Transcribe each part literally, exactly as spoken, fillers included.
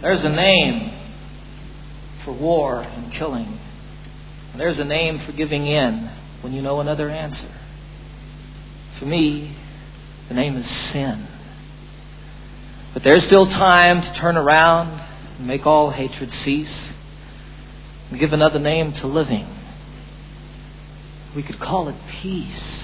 There's a name for war and killing. And there's a name for giving in when you know another answer. For me, the name is sin. But there's still time to turn around and make all hatred cease and give another name to living. We could call it peace.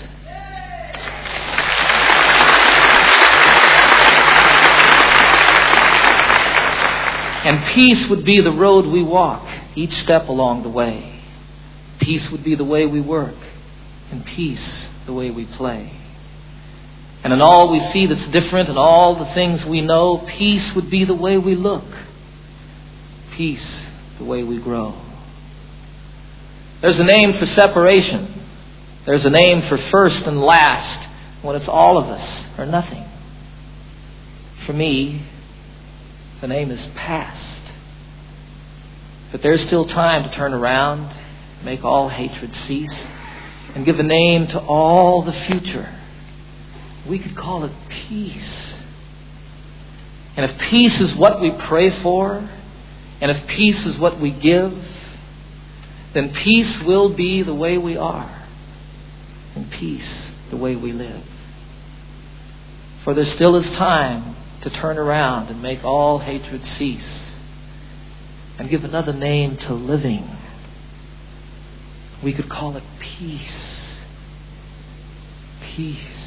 And peace would be the road we walk each step along the way. Peace would be the way we work. And peace the way we play. And in all we see that's different and all the things we know, peace would be the way we look. Peace the way we grow. There's a name for separation. There's a name for first and last when it's all of us or nothing. For me, the name is past. But there's still time to turn around, make all hatred cease, and give a name to all the future. We could call it peace. And if peace is what we pray for, and if peace is what we give, then peace will be the way we are, and peace the way we live. For there still is time to turn around and make all hatred cease and give another name to living. We could call it peace. Peace.